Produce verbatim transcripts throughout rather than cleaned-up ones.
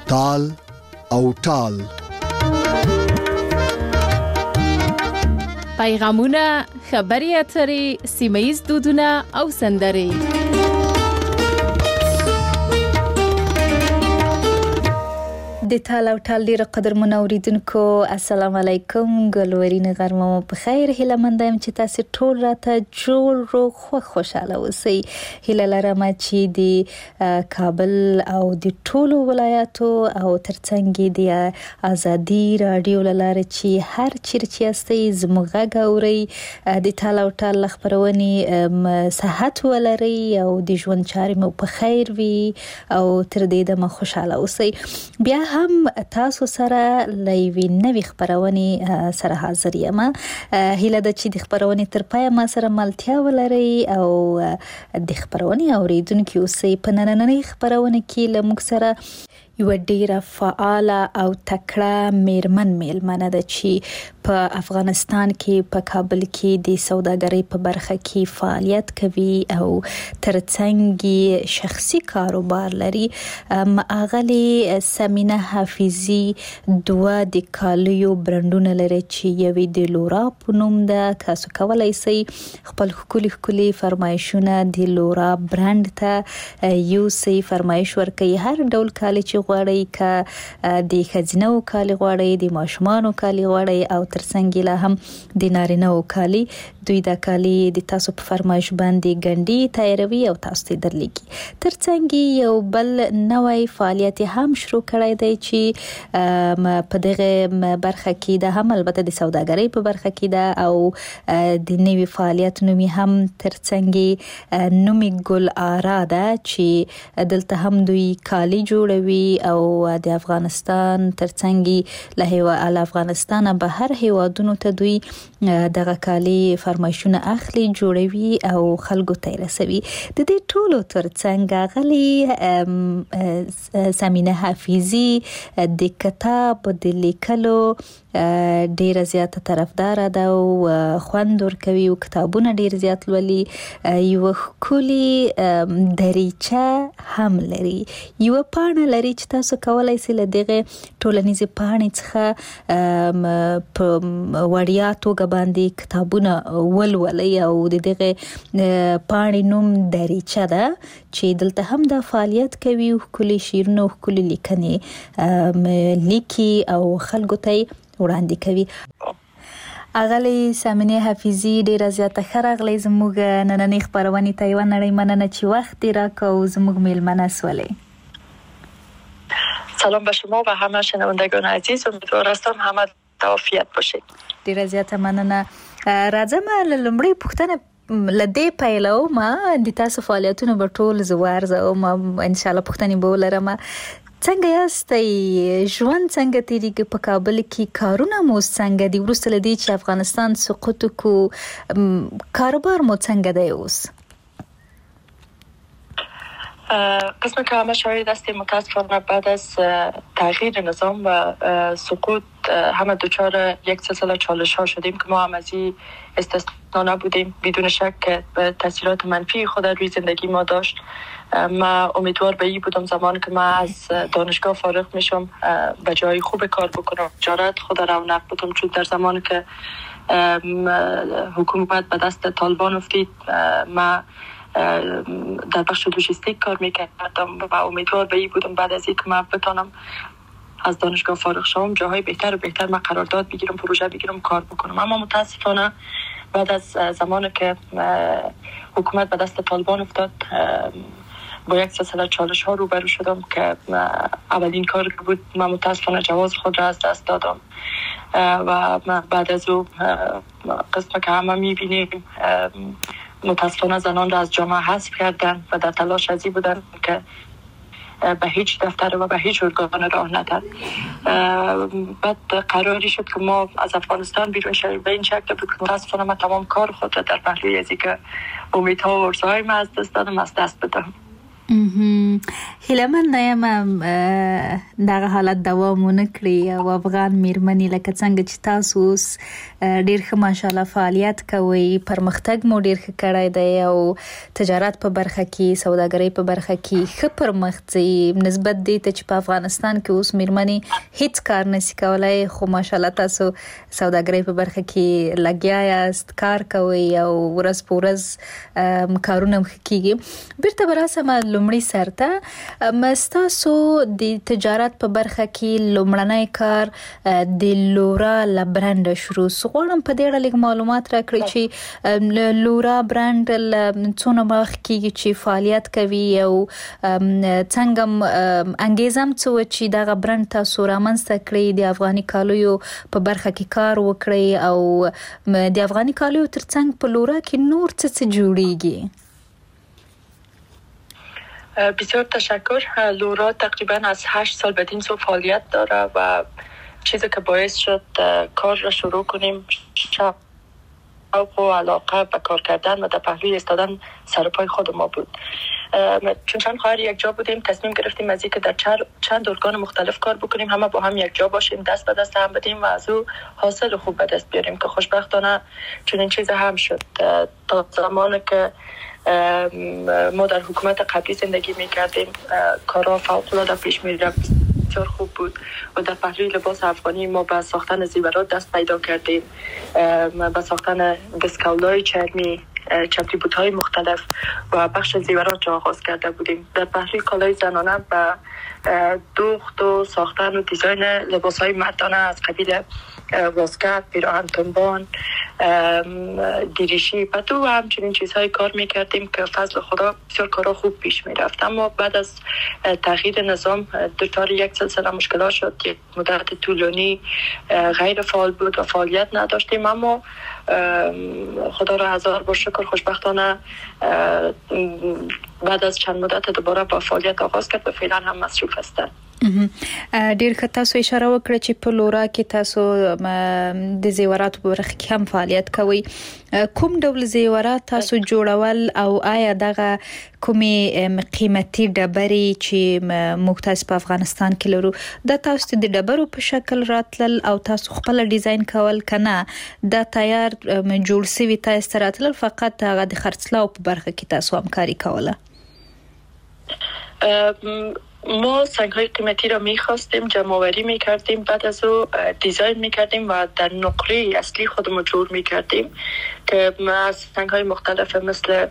تال او ټال. پیغامونه، خبري اترې، سیمه‌ییز دودونه او سندرې. د تال او ټال ډیره قدرمن اوریدونکو، السلام علیکم. ګلورین غرمه مو په خیر. هیله مند یم چې تاسو ټول راته جوړ روغ خو خوشاله اوسئ. هیله لرم چې د کابل او د ټولو ولایاتو او ترڅنګ د ازادي رادیو لاره چې هر چیرې یاستئ زموږ غږ اورئ، د تال او ټال خبرونه صحت ولري او د ژوند چارې مو په خیر وي او تر دې دمه خوشاله اوسئ. بیا هم تاسو سره لوي نوې خبرونه سره حاضر یم. هیله ده چې د خبرونه تر پای ما سره ملتیا ولري او د خبرونه اوریدونکو اوسئ. په نننۍ خبرونه کې له موږ سره یو ډیره فعال او تکړه میرمن میلمنه ده چې په افغانستان کې په کابل کې د سوداګرۍ په برخه کې فعالیت کوي او ترڅنګ شخصي کاروبار لري. اغلی سمینه حافظی دوه د کالیو برندونه لري چې یوې د لورا په نوم ده. تاسو کولای شئ خپل خولي خولي فرمایشونه د لورا برند ته یوسئ، فرمایش ورکړئ. هر ډول کالی چې غواړئ، که د ښځینه کالی غواړئ، د ماشومانو کالی غواړئ او ترڅنګ لا هم د نارینه کالی، دوی د کالی د تاسو په فرمایش باندې ګنډي تیاروي او تاسو ته درلیږي. ترڅنګ یو بل نوې فعالیت هم شروع کړی دی چې په دغه برخه کې ده، هم البته د سوداګرۍ په برخه کې ده او د نوې فعالیت نومي هم ترڅنګ نومي ګل آرا ده چې دلته هم دوی کالی جوړوي او د افغانستان ترڅنګ له هیواد افغانستان به هر هیوادونو ته دوی دغه کالی فرمایشونه اخلي، جوړوي او خلکو ته رسوي. د دې ټولو ترڅنګ غلي سمینه حافظی د کتاب د لیکلو ډیره زیاته طرفدار ده او خوند ورکوي او کتابونه ډیر زیات لولي. یو خولي دریچه هم لري، یو پاڼه لري چې تاسو کولای شئ له دغه ټولنیزې پاڼې څخه په وړیا توګه باندې کتابونه ولولئ او د دغه پاڼې نوم دریچه ده چې دلته هم د فعالیت کوي، خولي شیرونه او خولي لیکنې لیکي او خلکو ته وړاندې کوي. اغلی سمینه حافظی ډیره زیاته خرغلی زموږ نننۍ خبرونه ته یو نړۍ مننه چې وخت راکو زموږ میلمنه سولې. سلام به شما و همه شنوندگان عزیز، امیدوار هستم همه عافیت باشید. ډیره زیاته مننه. راځم لومړی پوښتنه لدې پیلو ما د تاسو فعالیتونو په ټول زوار زو ما ان شاء الله پوښتنې به ولرم. څنګه یاستئ؟ ژوند څنګه تیریږي په کابل کې؟ کارونه مو څنګه دي؟ وروسته له دې چې افغانستان سقوط وکړو کاروبار مو څنګه دی اوس؟ قسم که همه شاهد هستیم متاسفانه بعد از تغییر نظام و سقوط همه دچار یک سلسله چالش ها شدیم که ما هم از این استثنا نبودیم. بدون شک تاثیرات منفی خود روی زندگی ما داشت. من امیدوار به این بودم زمان که من از دانشگاه فارغ میشم به جای خوب کار بکنم، تجارت خود رونق بدم، چون در زمان که حکومت به دست طالبان افتید من در بخش لوجستیک کار میکردم و امیدوار به این بودم بعد از اینکه من بتانم از دانشگاه فارغ شوم جاهای بهتر و بهتر من قرارداد بگیرم، پروژه بگیرم، کار بکنم. اما متاسفانه بعد از زمانی که حکومت به دست طالبان افتاد با یک سلسله چالش ها روبرو شدم که اولین کار که بود من متاسفانه جواز خود را از دست دادم و بعد از او قسم که همه میبینیم متاسفانه زنان را از جامعه حذف کردن و در تلاش ازی بودن که به هیچ دفتر و به هیچ ارگان راه ندن. بعد قراری شد که ما از افغانستان بیرون شویم. به این شکل بود که متاسفانه من تمام کار خود را در پهلوی ازی که امیدها و ارزوهای من از دست دادم از دست بدم. هیله من نیم دغه حالت دوام ونکړي او افغان میرمنې لکه څنګه چې تاسو اوس ډیر ښه ماشاءالله فعالیت کوي، پرمختګ مو ډیر ښه کړی دی او تجارت په برخه کې، سوداګرۍ په برخه کې ښه پرمختګ نسبت دی ته چې په افغانستان کې اوس میرمنې هیڅ کار نشي کولای، خو ماشاءالله تاسو سوداګرۍ په برخه کې لګیا یاست، کار کوي او ورځ په ورځ کارونه کیږي. بیرته براسم لومړی سرته مستاسو د تجارت په برخه کې لومړنی کار د لورا لبرند شروع غواړم په دې اړه لږ معلومات راکړئ چې لورا برند څونه وخت کېږي چې فعالیت کوي او څنګه انګیزم څه چې دغه برند تاسو رامنځته کړئ، د افغاني کالیو په برخه کې کار وکړئ او د افغاني کالیو ترڅنګ په لورا کې نور څه څه جوړیږي؟ بسیار تشکر. لورا تقریبا از هشت سال بدین سو فعالیت داره و چیزی که باعث شد کار را شروع کنیم شوق و علاقه به کار کردن و در پهلوی ایستادن سر پای خود ما بود. چون چند خواهر یک جا بودیم، تصمیم گرفتیم از اینکه در چند ارگان مختلف کار بکنیم، همه با هم یک جا باشیم، دست به دست هم بدیم و از او حاصل خوب به دست بیاریم که خوشبختانه چنین چیز هم شد. تا زمانی که ما در حکومت قبلی زندگی می‌کردیم کارا فوق‌العاده پیش می‌رفت، بسیار خوب بود و در پهلوی لباس افغانی ما به ساختن زیورات دست پیدا کردیم، به ساختن دستکول‌های چرمی، چپلی بوت‌های مختلف و بخش زیورات را آغاز کرده بودیم. در پهلوی کالای زنانه به دوخت و ساختن و دیزاین لباس‌های مردانه از قبیل واسکت، پیراهن تنبان، دیریشی و تو همچنین چیزهای کار میکردیم که فضل خدا بسیار کارا خوب پیش میرفت. اما بعد از تغییر نظام دچار یک سلسله مشکلات شد، یک مدت طولانی غیر فعال بود و فعالیت نداشتیم، اما خدا را هزار بار شکر خوشبختانه بعد از چند مدت دوباره با فعالیت آغاز کرد و فعلا هم مصروف هستند. ډیر ښه، تاسو اشاره وکړه چې په لورا کې تاسو د زیوراتو په برخه کې هم فعالیت کوئ. کوم ډول زیورات تاسو جوړول او آیا دغه کومې قیمتي ډبرې چې موږ تاسو په افغانستان کې لرو دا تاسو د ډبرو په شکل راتلل او تاسو خپل ډیزاین کول کنه دا تیار جوړ شوی تاسو راتلل فقط هغه د خرڅلاو په برخه کې تاسو همکاري کوله؟ ما سنگ‌های قیمتی را می‌خواستیم، جمع‌آوری می‌کردیم، بعد از او دیزاین می‌کردیم و در نقره اصلی خودمون جور می‌کردیم که از سنگ‌های مختلف مثل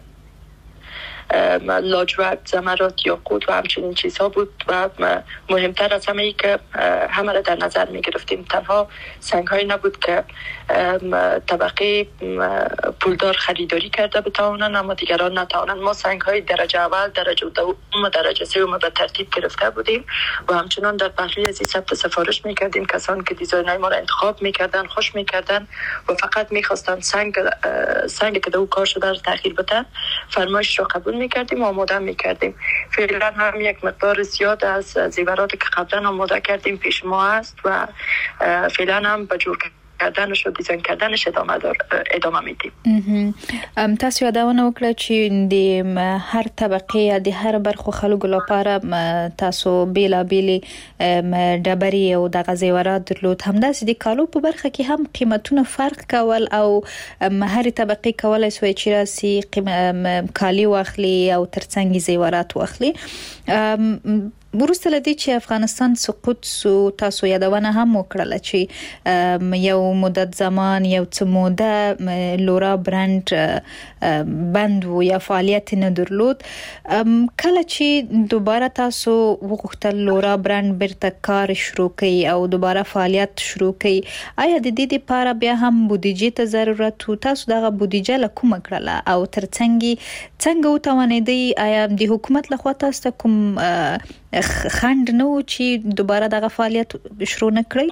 لاجورد، زمرد، یاقوت و همچنین چیزها بود و مهمتر از همه ای که همه را در نظر می گرفتیم. تنها سنگ های نبود که طبقه پولدار خریداری کرده بتوانند اما دیگران نتوانند. ما سنگ های درجه اول، درجه دوم و درجه سوم به ترتیب گرفته بودیم و همچنان در پهلوی ازی ثبت سفارش می کردیم. کسانی که دیزاین های ما را انتخاب می کردن خوش می کردن و فقط می خواستن سنگ سنگ که دو کار شده را تغییر بدن فرمایش را قبول می‌کردیم و آماده می‌کردیم. فعلا هم یک مقدار زیاد از زیوراتی که قبلا آماده کردیم پیش ما است و فعلا هم به جور کردنش و دیزاین کردنش ادامه دار ادامه میدیم. تاسو یادونه وکړه چې د هر طبقه یا د هر برخو خلکو لپاره تاسو بیلا بیل ډبرې او د زیورات درلود، همداسې د کالو په برخه کې هم قیمتونه فرق کول او هر طبقه کولای شوی چې راسي کالی واخلي او ترڅنګ زیورات واخلي. ورسته لدی چې افغانستان سقوط سو تاسو یادونه هم وکړه چې یو مدت زمان یو څه موده لورا برند بند و یا فعالیت نه درلود. کله چې دوباره تاسو وغوښتل لورا برند بیرته کار شروع کړئ او دوباره فعالیت شروع کړئ، آیا د دې لپاره بیا هم بودیجه ته ضرورت و؟ تاسو دغه بودیجه له کومه کړله او ترڅنګ څنګه وتوانیدئ؟ آیا د حکومت لخوا تاسو کوم خند نو چې دوباره دغه فعالیت شروع نکړئ؟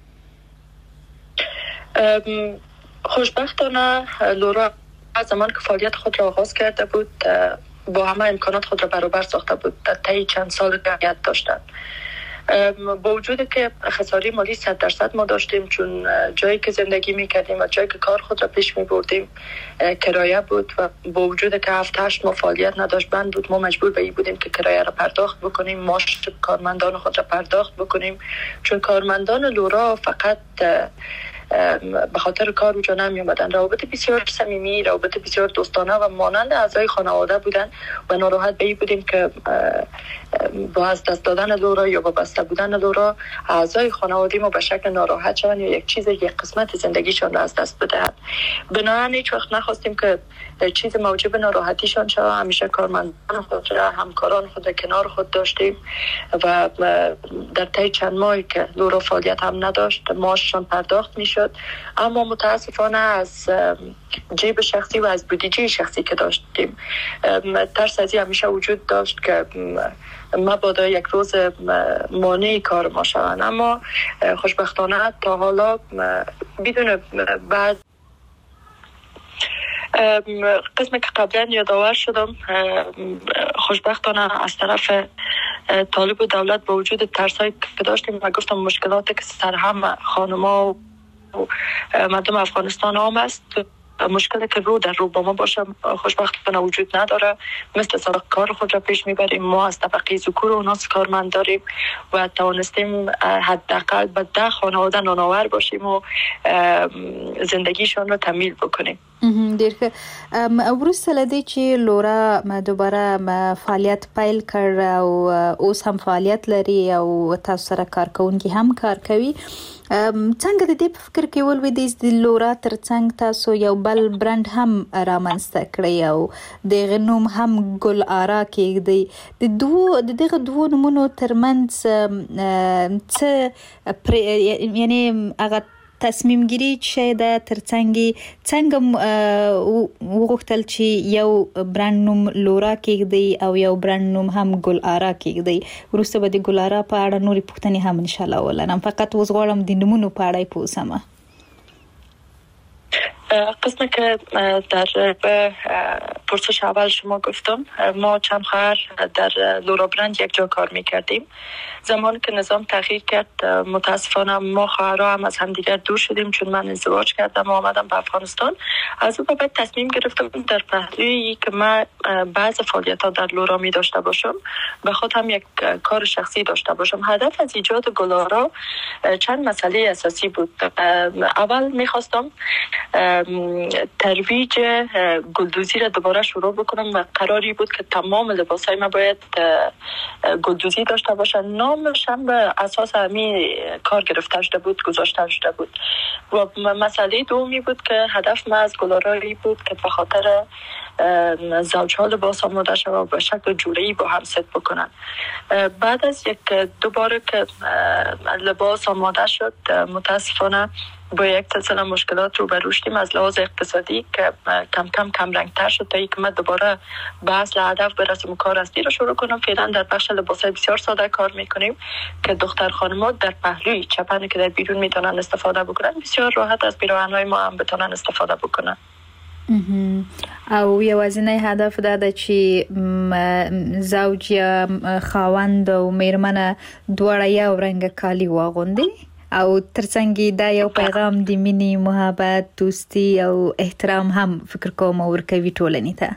خوشبختانه لورا از زمان که فعالیت خود را آغاز کرده بود با همه امکانات خود را برابر ساخته بود. در طی چند سال فعالیت داشتند. با وجود که خساره مالی صد درصد ما داشتیم، چون جایی که زندگی میکردیم و جایی که کار خود را پیش میبردیم کرایه بود و با وجود که هفت هشت ماه فعالیت نداشت بند بود، ما مجبور به این بودیم که کرایه را پرداخت بکنیم، معاش کارمندان خود را پرداخت بکنیم، چون کارمندان لورا فقط به خاطر کار اونجا نمی اومدن. روابط بسیار صمیمی، روابط بسیار دوستانه و مانند اعضای خانواده بودن و ناراحت به این بودیم که با از دست دادن لورا یا با بسته بودن لورا اعضای خانواده ما به شکل ناراحت شوند یا یک چیز یک قسمت زندگیشان را از دست بدهند. بنابراین هیچ وقت نخواستیم که چیز موجب ناراحتیشان شود. همیشه کارمندان خود را، همکاران خود را کنار خود داشتیم و در طی چند ماهی که لورا فعالیت هم نداشت معاششان پرداخت میشد. اما متاسفانه از جیب شخصی و از بودجه شخصی که داشتیم ترس از این همیشه وجود داشت که مبادا یک روز مانع کار ما شوند. اما خوشبختانه تا حالا بدون بعد قسمی که قبلا یادآور شدم، خوشبختانه از طرف طالب و دولت با وجود ترسایی که داشتیم و گفتم مشکلاتی که سرهم خانما و مردم افغانستان هم است، مشکلی که رو در رو با ما باشه خوشبختانه وجود نداره. مثل سابق کار خود را پیش میبریم. ما از طبقه ذکور و ناس کارمند داریم و توانستیم حداقل به ده خانواده نانآور باشیم و زندگیشان را تکمیل بکنیم. ډیر ښه. وروسته له دې چې لورا دوباره فعالیت پیل کړ او اوس هم فعالیت لري او تاسو سره کارکونکي هم کار کوي، څنګه د دې په فکر کې ولوېدئ د لورا ترڅنګ تاسو یو بل برند هم رامنځته کړئ او دغه نوم هم ګل آرا کېږدئ؟ د دوو د دغه دوو نومونو ترمنځ څه یعنې هغه تصمیم گیری چې د ترڅنګ څنګه وغوښتل چې یو برند نوم لورا کېږدئ او یو برند نوم هم ګل آرا کېږدئ؟ وروسته به د ګل آرا په اړه نورې پوښتنې هم انشاءالله ولرم، فقط اوس غواړم د نومونو په اړه پوه شم. قسمی که در پرسش اول شما گفتم، ما چند خواهر در لورا برند یک جا کار میکردیم. زمانی که نظام تغییر کرد متاسفانه ما خواهرها هم از همدیگر دور شدیم، چون من ازدواج کردم و آمدم به افغانستان. از اون بعد تصمیم گرفتم در پهلوی که من بعض فعالیت ها در لورا می داشته باشم به خود هم یک کار شخصی داشته باشم. هدف از ایجاد گل آرا چند مسئله اساسی بود. اول میخواستم ترویج گلدوزی را دوباره شروع بکنم و قراری بود که تمام لباسای ما باید گلدوزی داشته باشن. نامش هم به اساس همین کار گرفته شده بود، گذاشته شده بود. و مسئله دومی بود که هدف ما از گل آرایی بود که به خاطر زوجها لباس آماده شد و به شکل جوره‌ای با هم ست بکنن. بعد از یک دوباره که لباس آماده شد متاسفانه با یک سلسله مشکلات رو برو شدیم از لحاظ اقتصادی که کم کم کم رنگ تر شد تا اینکه من دوباره به اصل هدف برسیم و کار اصلی رو شروع کنم. فعلا در بخش لباسای بسیار ساده کار میکنیم که دختر خانم‌ها در پهلوی چپنی که در بیرون میتونن استفاده بکنن بسیار راحت از پیراهن‌های ما هم بتونن استفاده بکنن. او یوازینی هدف دا ده چې زوج یا خاوند او میرمنه دواړه یو رنګه کالي واغوندي او ترڅنګ دا یو پیغام د مینې، محبت، دوستی او احترام هم فکر کوم ورکوي ټولنې ته.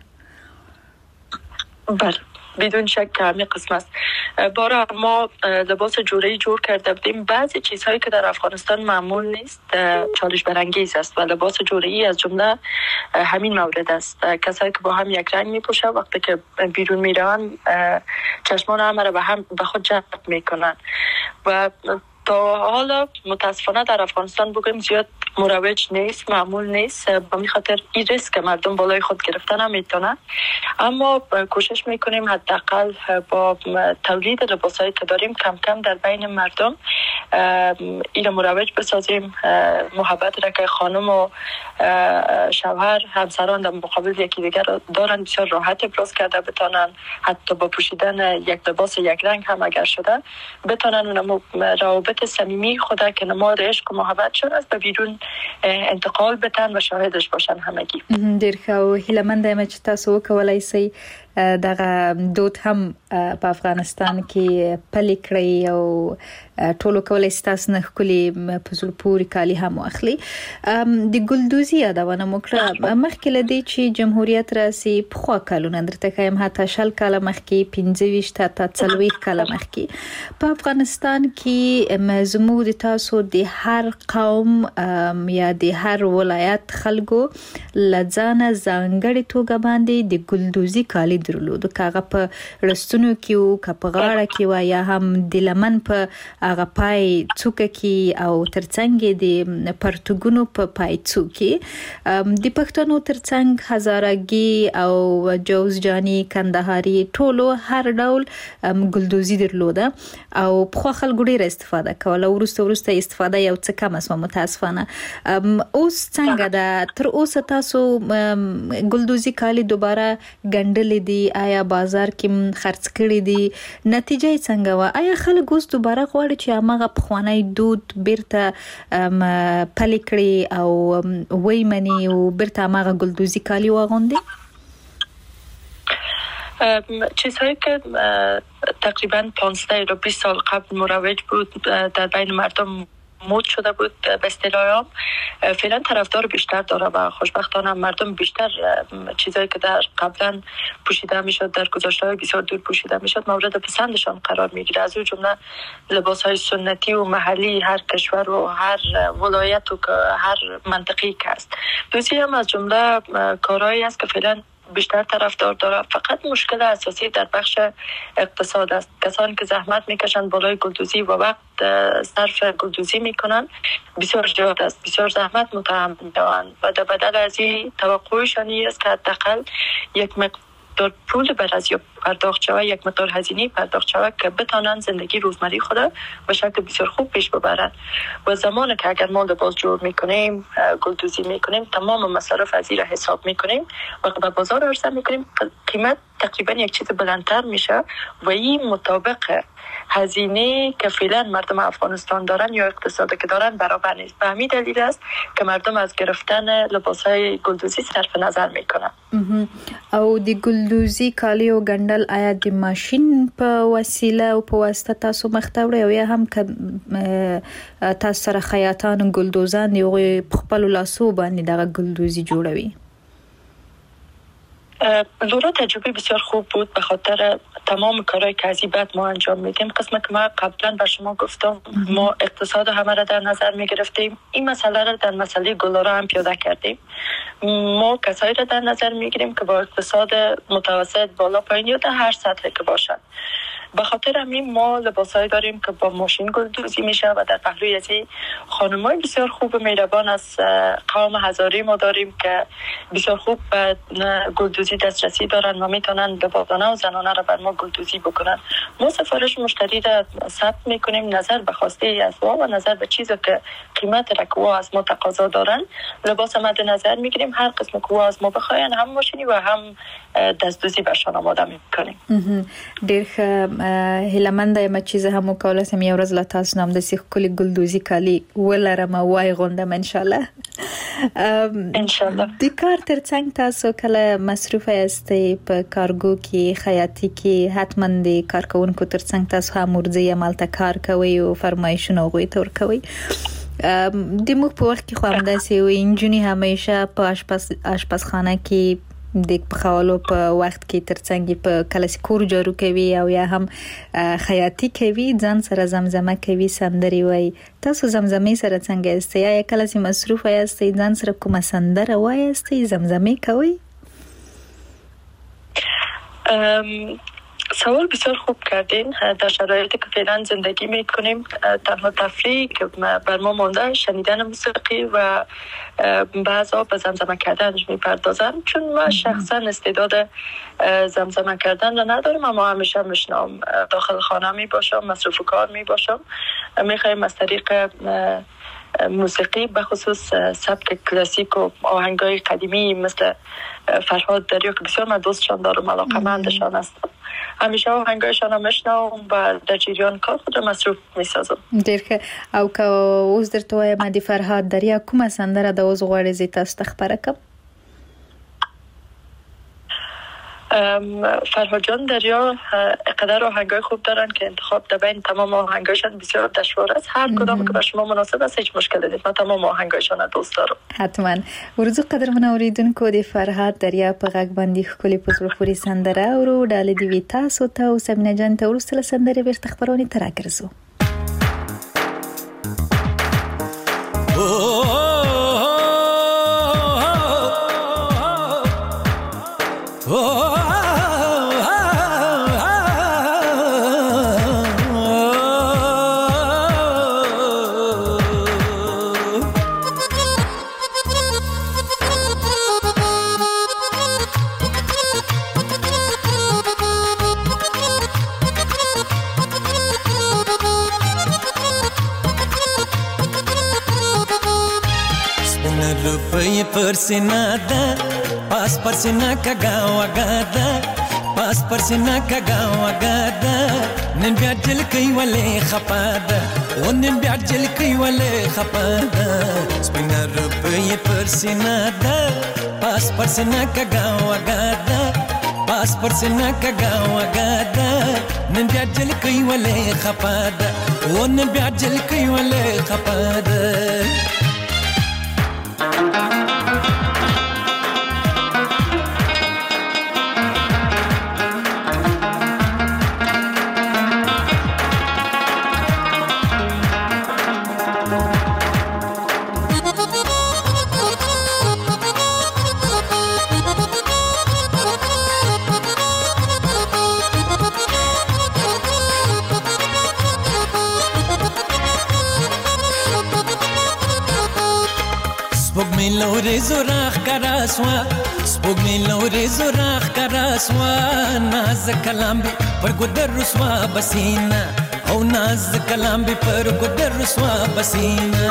بله بدون شک همین قسم است. باره ما لباس جوره‌ای جور کرده بودیم. بعضی چیزهایی که در افغانستان معمول نیست چالش برانگیز است و لباس جوره‌ای از جمله همین مورد است. کسایی که با هم یک رنگ میپوشن وقتی که بیرون میرن چشمان همه را به هم به خود جلب میکنن و تا حالا متاسفانه در افغانستان بگویم زیاد مروج نیست، معمول نیست. با می خاطر این ریسک مردم بالای خود گرفتن هم میتونن. اما کوشش میکنیم حداقل با تولید لباسایی که داریم کم کم در بین مردم این مروج بسازیم. محبت را که خانم و شوهر همسران در مقابل یکی دیگر دارن بسیار راحت ابراز کرده بتانن، حتی با پوشیدن یک لباس یک رنگ هم اگر شده بتانن اون روابط صمیمی خدا که نماد عشق و محبت شده است به بیرون انتقال بدن و شاهدش باشن همگی. ډیر ښه او هیله مند یم چې تاسو وکولای شئ دغه دود هم په افغانستان کې پلي کړی او ټولو کولای ستاسو نه خولي په زړه پورې کالی هم واخلي. د ګلدوزي یادونه مکړه مخکې لدی چې جمهوریت راسي په خوا کالونه درته کایم هاته شل کاله مخکې پنځه ویشت تا څلوېښت کاله مخکې په افغانستان کې زموږ د تاسو د هر قوم یا د هر ولایت خلکو لځانه ځانګړي توګه باندې د ګلدوزي کالی درلود کاغه په رستونو کې او په غاړه کې یا هم د لمن په هغه پای څوکه کې او ترڅنګ د پرتګونو په پای څوکې د پښتنو ترڅنګ هزارګي او جوزجاني کندهاري ټولو هر ډول ګلدوزي درلوده او په خلکو ډیر استفاده کوله. ورسته ورسته استفاده یو څه کم اسمه متاسفانه. اوس څنګه ده تر اوسه تاسو ګلدوزي کالی دوباره ګندلې دي آیا بازار کې خرڅ کړي دي نتیجه څنګه و آیا خلک اوس دوباره غواړي چې هغه پخوانی دود بیرته پلي کړي او وای منی او بیرته هغه ګلدوزي کالی واغوندي؟ چیزهایی که تقریبا پانزده یا بیست سال قبل مروج بود در بین مردم مود شده بود به اصطلاح عام فعلا طرفدار بیشتر داره و خوشبختانه مردم بیشتر چیزایی که در قبلا پوشیده میشد در گذشته بسیار دور پوشیده میشد مورد پسندشان قرار میگیره. از اون جمله لباسهای سنتی و محلی هر کشور و هر ولایت و هر منطقه‌ای که است. دوسری هم از جمله کارهایی است که فعلا بیشتر طرفدار داره. فقط مشکل اساسی در بخش اقتصاد است. کسانی که زحمت میکشند بالای گلدوزی و وقت صرف گلدوزی میکنند بسیار زیاد است. بسیار زحمت متحمل میشوند و در بدل از این توقعشان است که حداقل یک مقدار پول بر از یا پرداخت شود یک مقدار هزینه پرداخت شود که بتانند زندگی روزمره خود به شکل بسیار خوب پیش ببرند. و زمانی که اگر ما لباس جور میکنیم گلدوزی میکنیم تمام مصارف از این را حساب میکنیم و به بازار عرضه میکنیم قیمت تقریبا یک چیز بلندتر میشه و این مطابق هزینه که فعلا مردم افغانستان دارن یا اقتصادی که دارن برابر نیست. به همین دلیل است که مردم از گرفتن لباسهای گلدوزی صرف نظر میکنن. او د ګلدوزي کالی او ګندل آیا د ماشين په وسیله او په واسطه تاسو مختوړی او یا هم که تاسو سره خیاطان ګلدوزان یو خپل لاسو باندې دغه ګلدوزي جوړوي؟ لورا تجربه بسیار خوب بود به خاطر تمام کارهای که از این بعد ما انجام میدیم. قسم که ما قبلا به شما گفتم ما اقتصاد همه را در نظر میگرفتیم. این مسئله را در مسئله گلارا هم پیاده کردیم. ما کسایی را در نظر میگیریم که با اقتصاد متوسط بالا پایین یا در هر سطح که باشند. به خاطر همین ما لباسایی داریم که با ماشین گلدوزی میشه و در پهلوی از این خانمای بسیار خوب مهربان از قوم هزاری ما داریم که بسیار خوب به گلدوزی دسترسی دارن و میتونن لباسانه و زنانه را بر ما گلدوزی بکنن. ما سفارش مشتری را ثبت میکنیم نظر به خواسته از وا و نظر به چیزی که قیمت را که وا از ما تقاضا دارن لباس مد نظر میگیریم. هر قسم که وا از ما بخواین هم ماشینی و هم دستدوزی برشان آماده میکنیم. ډیر هیلمنده یم چې زه هم وکولای سم یو ورځ له تاسو نام د سیخ کلی ګلدوزي کالی ولرم وای غوندم ان شاء الله. ان شاء الله. د کار ترڅنګ تاسو کله مصروف یاستئ په کارګو کې خیاطي کې حتما د کارکونکو ترڅنګ تاسو هم ورځي عملته کار کوي او فرمایشونه غوي تور کوي. د موږ په وخت کې خو همداسې وي انجونی همیشه په اشپز اشپزخانه کې د پخولو په وخت کې ترڅنګ په کلاسیکور جارو کوي او یا هم خیاطي کوي ځان سره زمزمه کوي سندري وای. تاسو زمزمه سره څنګه یاستئ؟ یا کله چې مصروف یاستئ ځان سره کومه سندره وایاستئ زمزمه کوي؟ سوال بسیار خوب کردین. در شرایطی که فعلا زندگی میکنیم تنها تفریحی که بر ما مانده شنیدن موسیقی و بعضا به زمزمه کردنش میپردازن. چون من شخصا استعداد زمزمه کردن را ندارم اما همیشه میشنم داخل خانه میباشم مصروف کار میباشم میخوایم از طریق موسیقی به خصوص سبک کلاسیک و آهنگای قدیمی مثل فرهاد دریا که بسیار من دوستشان دارم علاقه‌مندشان هستم همیشه آهنگایشان هم میشنوم و در جریان کار خود را مصروف میسازم. ډیر ښه. او که اوس درته وایم د فرهاد دریا کومه سندره د اوس غواړې زه تاسو ته خبره کړم؟ فرهاد جان دریا قدر آهنگای خوب دارن که انتخاب در بین تمام آهنگایشان بسیار دشوار است. هر کدام که بر شما مناسب است هیچ مشکلی نیست. من تمام آهنگایشان دوست دارم. حتما. ورزو قدر من اوریدونکو د فرهاد دریا په غږ باندې ښکلې په زړه پورې سندره اورو. ډالې دې وي تاسو ته او سمینه جان ته وروسته له سندرې بیرته خپرونې ته راګرځو. परसिना दा पास परसिना का गाँव गादा पास परसिना का गाँव गादा निन ब्याज जल कई वाले खपादा वो निन ब्याज जल कई वाले खपादा स्पिना रुपये परसिना दा पास परसिना का गाँव गादा पास परसिना का गाँव गादा निन ब्याज जल कई वाले खपादा वो निन ब्याज जल कई वाले खपादा سپوږمۍ لورې زوراخ کراسوا سپوږمۍ لورې زوراخ کراسوا ناز کلام به پر ګدر رسوا بسینا او ناز کلام به پر ګدر رسوا بسینا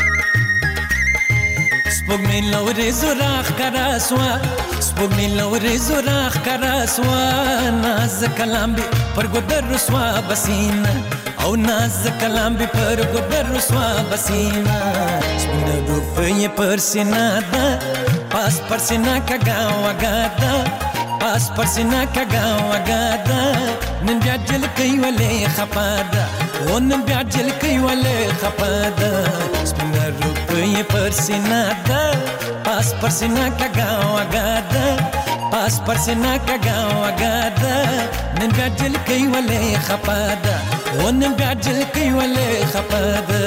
سپوږمۍ لورې زوراخ کراسوا سپوږمۍ لورې زوراخ کراسوا ناز کلام به پر ګدر رسوا بسینا او ناز کلام به پر ګدر رسوا بسینا سپینا روپیه پر سینا دا پاس پر سینا کا گاو گادا پاس پر سینا کا گاو گادا نن بیا جل کئی ولې خپادا و نن بیا جل کئی ولې خپادا سپینا روپیه پر سینا دا پاس پر سینا کا گاو گادا پاس پر سینا کا گاو گادا نن بیا جل کئی ولې خپادا و نن بیا جل کئی ولې خپادا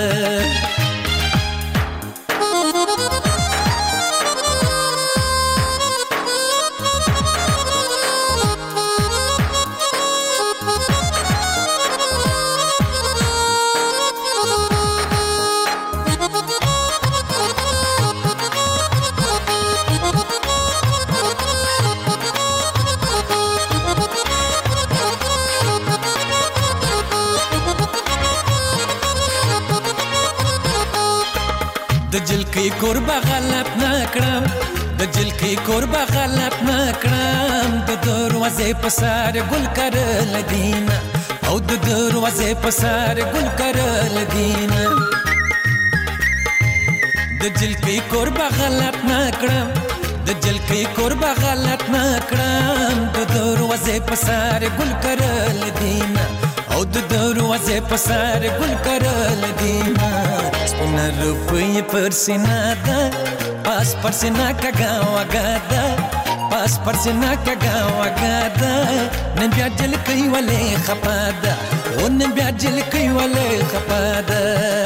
د جلکی قربا غلط نکړم د جلکی قربا غلط نکړم د دروازې په سر ګل کرل دینا او د دروازې په سر ګل کرل دینا د جلکی قربا غلط نکړم د جلکی قربا غلط نکړم د دروازې په سر ګل کرل دینا او د دروازې په سر ګل کرل دینا سپینا روپیه پر سینا دا پاس پر سینا کا گاو گادا پاس پر سینا کا گاو گادا نن بیا جل کئی ولې خپادا و نن بیا جل کئی ولې خپادا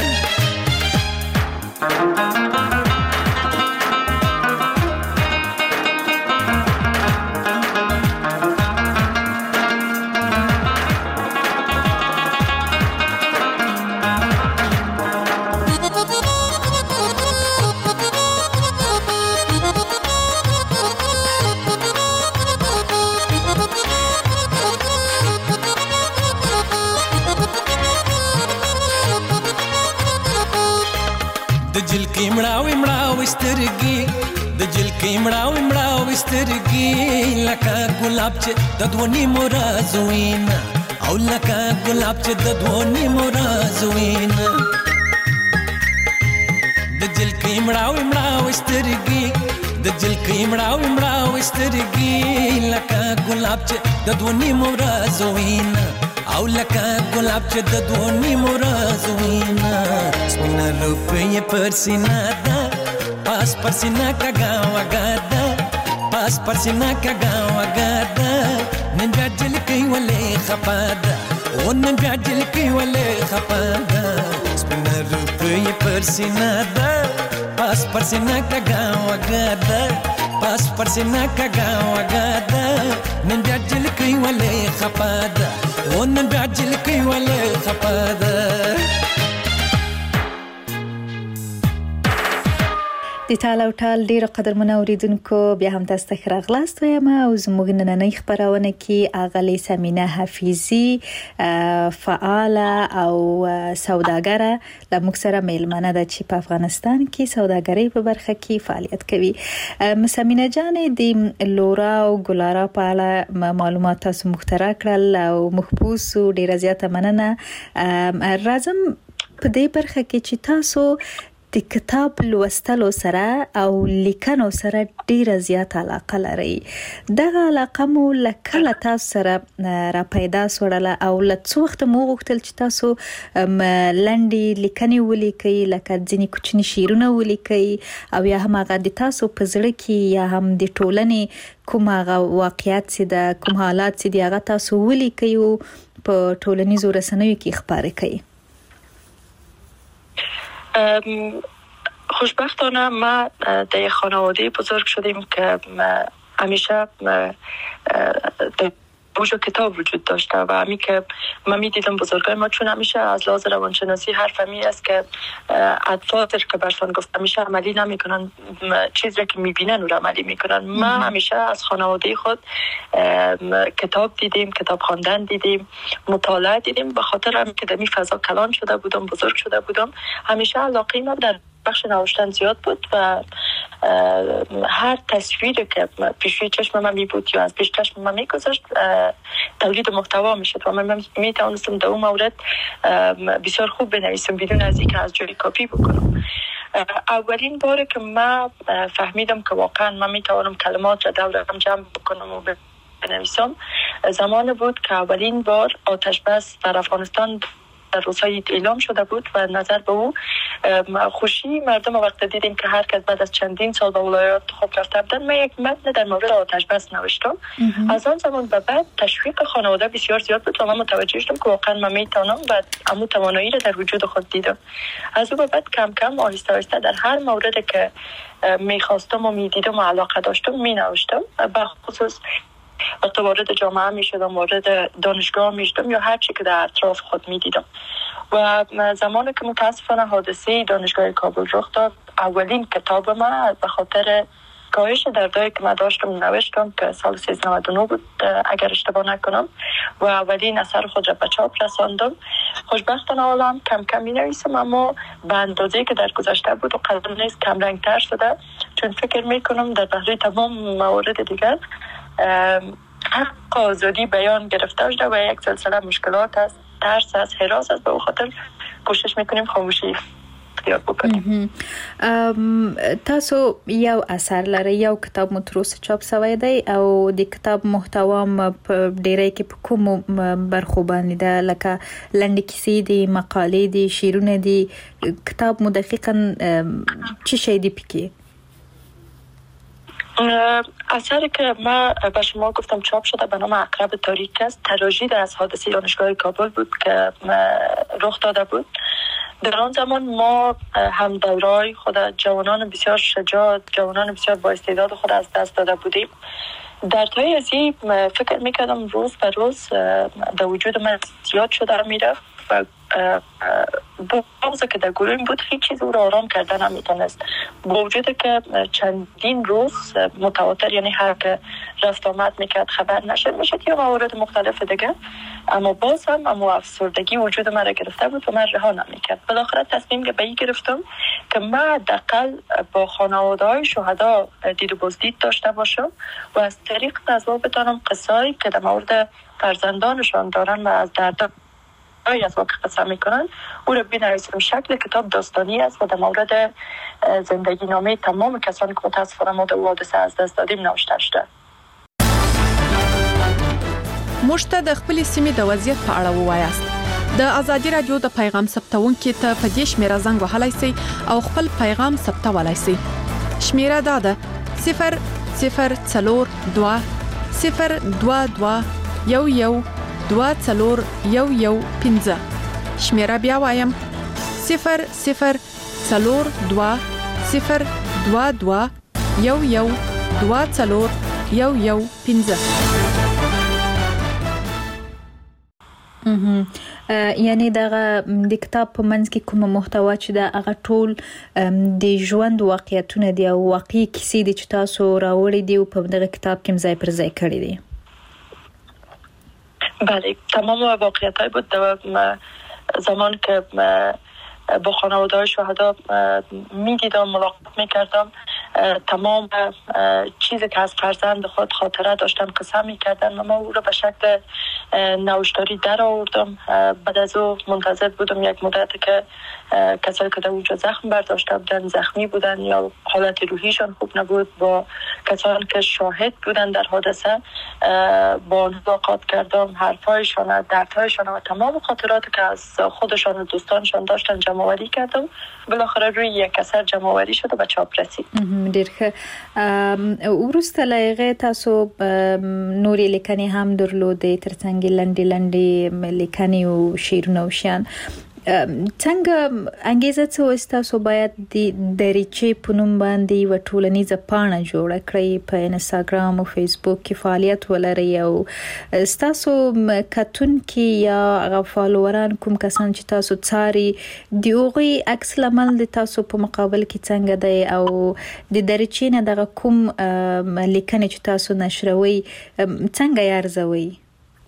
د جلکی مړاوي مړاوي سترګي د جلکی مړاوي مړاوي سترګي لکه ګلاب چې د دونی مرازوینا او لکه ګلاب چې د دونی مرازوینا د جلکی مړاوي مړاوي سترګي د د جلکې مړاو مړاو سترګې لکه ګلاب چې د دوه نیمو ورځو وینه او لکه ګلاب چې د دوه نیمو ورځو وینه سپینه روپۍ پر سینه ده پاس پر سینه کږه وږه ده پاس پر سینه کږه وږه ده نن بیا جلکې ولې خفه ده او نن بیا جلکې ولې خفه ده سپینه روپۍ پر سینه ده پاس پر سینه کږه وږه ده پاس پر سینه کږه وږه ده نن بیا جلکې ولې خفه ده او نن بیا جلکې ولې خفه ده د ټال او ټال ډیر قدرمن اوریدونکو بیا هم تاسو ته راغلاست یم او زموږ نننۍ خبرونه کې اغلی سمینه حفیظی فعاله او سوداګره د موږ سره میلمنه ده چې په افغانستان کې سوداګرۍ په برخه کې فعالیت کوي. مسمینه جان د لورا او ګلارا په اړه معلومات تاسو مخترع کړل او محبوس ډیر زیاته مننه. راځم په دې برخه کې چې تاسو د کتاب لوستلو سره او لیکنو سره ډیره زیات علاقه لري. دغه علاقه مو لکه تاسو سره را پیدا سوړله او لڅ وخت مو غوښتل چې تاسو لنډي لیکنې ولیکئ لکه ځینې کوچني شعرونه ولیکئ او یا هم هغه د تاسو په زړه کې یا هم د ټولنې کوم هغه واقعیت چې د کوم حالات چې د هغه تاسو ولیکئ او په ټولنیزو رسنیو کې خبرې کوي. خوشبختانه ما در یک خانواده بزرگ شدیم که همیشه بوجو کتاب وجود داشته و همین که من میدیدم بزرگای ما چون همیشه از لحاظ روانشناسی حرف همی است که اطفال که برسان گفت همیشه عملی نمیکنن چیزی که میبینن رو عملی میکنن. ما همیشه از خانواده خود کتاب دیدیم، کتاب خواندن دیدیم، مطالعه دیدیم. به خاطر همین که در این فضا کلان شده بودم، بزرگ شده بودم، همیشه علاقه ما در بخش نوشتن زیاد بود و هر تصویری که پیشوی چشم من می بود یا از پیش چشم من می گذاشت تولید محتوا می شد و من می توانستم در اون مورد بسیار خوب بنویسم بدون از اینکه از جایی کپی بکنم. اولین باره که من فهمیدم که واقعا من می توانم کلمات را دور هم جمع بکنم و بنویسم زمان بود که اولین بار آتش بس در افغانستان در روزهای اعلام شده بود و نظر به او خوشی مردم وقت دیدیم که هر کس بعد از چندین سال به ولایات خود رفته بودن. من یک متن در مورد آتش بس نوشتم. از آن زمان به بعد تشویق خانواده بسیار زیاد بود و من متوجه شدم که واقعا من میتونم و امو توانایی را در وجود خود دیدم. از او به بعد کم کم آهسته آهسته در هر موردی که میخواستم و میدیدم و علاقه داشتم مینوشتم. به خصوص وقتی وارد جامعه می شدم، وارد دانشگاه می شدم یا هر چی که در اطراف خود می دیدم. و زمانی که متاسفانه حادثه دانشگاه کابل رخ داد، اولین کتاب من به خاطر کاهش دردایی که من داشتم نوشتم که سال سیزده نود و نه بود اگر اشتباه نکنم و اولین اثر خود را به چاپ رساندم. خوشبختانه حالا کم کم می نویسم اما به اندازه‌ای که در گذشته بود و قدر نیست کم رنگ تر شده، چون فکر می کنم در پهلوی تمام موارد دیگر حق آزادی بیان گرفته شده و یک سلسله مشکلات است، ترس است، هراس است. به او خاطر کوشش میکنیم خاموشی اختیار بکنیم. تاسو یو اثر لري، یو کتاب مو تر اوسه چاپ شوی دی او د کتاب محتوا م په ډیری کې په کوم برخو باندې ده، لکه لنډې کیسې دي، مقالې دي، شعرونه دي. کتاب مو دقیقاً چی شی دی پکې؟ اثری که ما به شما گفتم چاپ شده به نام عقرب تاریک است. تراژدی از حادثه دانشگاه کابل بود که رخ داده بود. در آن زمان ما هم دورای خود جوانان بسیار شجاع، جوانان بسیار با استعداد خود از دست داده بودیم. در تای از این فکر میکردم روز به روز در وجود من زیاد شده میرفت و بغضی که در گروه بود هیچ چیز او را آرام کردن نمیتونست. با وجود که چندین روز متواتر، یعنی هر که رفت آمد میکرد خبر نشد میشد یا موارد مختلف دیگه، اما باز هم اما افسردگی وجود من را گرفته بود و من رها نمیکرد. بالاخره تصمیم به این گرفتم که من حداقل با خانواده های شهدا دید و بازدید داشته باشم و از طریق از او بتانم قصه‌ای که در مورد فرزندانشان دارن و از درد جایی از واقع قصه میکنن او را بنویسیم. شکل کتاب داستانی است و در مورد زندگی نامه تمام کسانی که متاسفانه ما در حادثه از دست دادیم نوشته شده. موږ ته د خپل سیمې د وضعیت په اړه ووایاست. د ازادي رادیو د پیغام ثبتونکو ته په دې شمیره زنګ وهلای شئ او خپل پیغام ثبتولای شئ. شمیره دا ده صفر صفر څلور دوه صفر دوه دوه یو یو دوه څلور یو یو پنځه. شمیره بیا وایم صفر صفر څلور دوه صفر دوه دوه یو یو دوه څلور یو یو پنځه. یعنی دغه د کتاب په منځ کې کومه محتوا چې دا هغه ټول د ژوند واقعیتونه دي او واقعي کیسې دي چې تاسو راوړي دي او په دغه کتاب کې ځای پر ځای کړی دي. بله، تمام واقعیت‌های بود در زمان که با خانواده شهدا می‌دیدم، ملاقات می‌کردم، تمام چیزی که از فرزند خود خاطره داشتن قصه می‌کردن و ما او را به شکل نوشتاری در آوردم. بعد از او منتظر بودم یک مدت که کسایی که در اونجا زخم برداشته بودن، زخمی بودن یا حالت روحیشان خوب نبود، با کسانی که شاهد بودن در حادثه با ملاقات کردم، حرفایشان، دردهایشان و تمام خاطراتی که از خودشان و دوستانشان داشتن جمع‌آوری کردم. بالاخره روی یک اثر جمع‌آوری شد و به چاپ رسید. ډیر ښه. وروسته له هغې تاسو نورې لیکنې هم درلودې، ترڅنګ لنډې لنډې لیکنې او شعرونه او شیان. څنګه انګیزه څه وه ستاسو باید د دریچې په نوم باندې یوه ټولنیزه پاڼه جوړه کړئ، په انسټاګرام او فیسبوک کې فعالیت ولرئ او ستاسو کتونکي یا هغه فالووران کوم کسان چې تاسو څاري د هغوی عکس العمل د تاسو په مقابل کې څنګه دی او د دریچې نه دغه کوم لیکنې چې تاسو نشروئ څنګه یې ارزوئ؟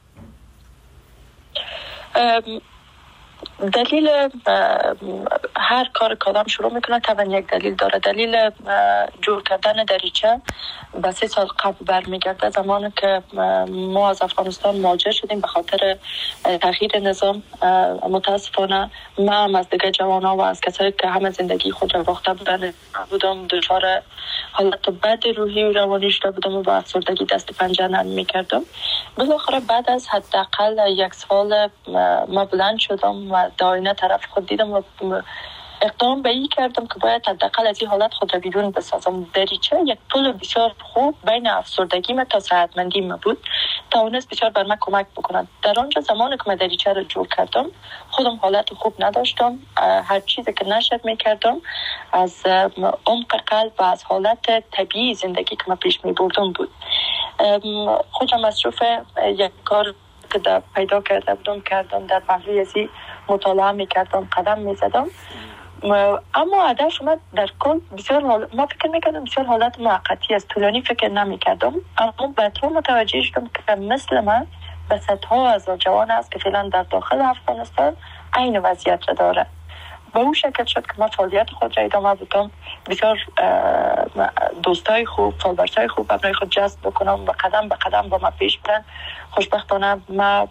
دلیل هر کار که آدم شروع میکنه طبعا یک دلیل داره. دلیل جور کردن دریچه به سه سال قبل برمیگرده، زمانی که ما از افغانستان مهاجر شدیم به خاطر تغییر نظام. متاسفانه من هم از دیگه جوانا و از کسایی که همه زندگی خود را باخته بودن بودم دچار حالت بد روحی و روانی شده بودم و با افسردگی دست پنجه نرم میکردم. بالاخره بعد از حداقل یک سال ما بلند شدم و داینه طرف خود دیدم و اقدام به این کردم که باید حداقل از این حالت خود را بیرون بسازم. دریچه یک پل بسیار خوب بین افسردگی من تا صحتمندی من بود، توانست بسیار بر من کمک بکنند. در آنجا زمانی که من دریچه را جور کردم خودم حالت خوب نداشتم، هر چیزی که نشد میکردم از عمق قلب و از حالت طبیعی زندگی که من پیش میبردم بود. خودم مصروف یک کار که پیدا کرده بودم کردم، در پهلوی ازی مطالعه میکردم، قدم میزدم، اما هدف من در کل بسیار حال... ما فکر میکردم بسیار حالت موقتی است، طولانی فکر نمیکردم. اما بعدها متوجه شدم که مثل من به صدها هزار جوان است که فعلا در داخل افغانستان عین وضعیت را داره. به اون شکل شد که ما فعالیت خود را ادامه بدم، بسیار دوستای خوب، فالوورای خوب برای خود جذب بکنم و قدم به قدم با ما پیش برن. خوشبختانه ما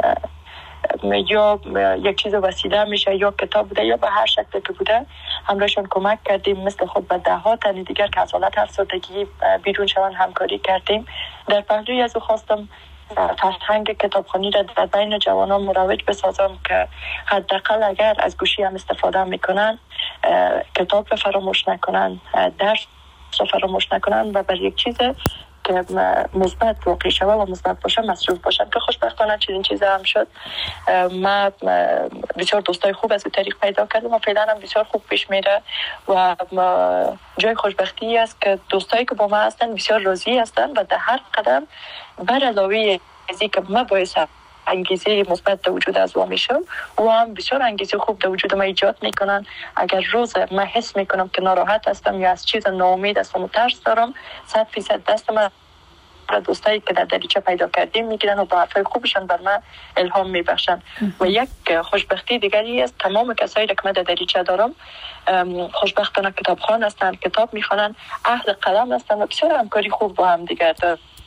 یا یک چیز وسیله میشه یا کتاب بوده یا به هر شکل که بوده همراهشون کمک کردیم. مثل خود به ده ها تن دیگر که از حالت افسردگی بیرون شوند همکاری کردیم. در پهلوی از او خواستم فرهنگ کتابخوانی را در بین جوانان مروج بسازم که حداقل اگر از گوشی هم استفاده میکنن کتاب را فراموش نکنن، درس را فراموش نکنن و بر یک چیز که مثبت واقع شوه و مثبت باشه مصروف باشن. که خوشبختانه چنین چیزی هم شد. من بسیار دوستای خوب از این طریق پیدا کردم و فعلا هم بسیار خوب پیش میره و جای خوشبختی است که دوستایی که با من هستن بسیار راضی هستن و در هر قدم بر علاوه از اینکه من باعث انگیزه مثبت در وجود از او میشم و هم بسیار انگیزه خوب در وجود ما ایجاد میکنن. اگر روز من حس میکنم که ناراحت هستم یا از چیز ناامید هستم و ترس دارم، صد فیصد دست من دوستایی که در دریچه پیدا کردیم میگیرن و با حرفای خوبشان بر من الهام میبخشن. و یک خوشبختی دیگری است تمام کسایی که من در دریچه دارم خوشبختانه کتابخوان هستند، کتاب میخوانند، اهل قلم هستند و بسیار همکاری خوب با هم دیگر دارن.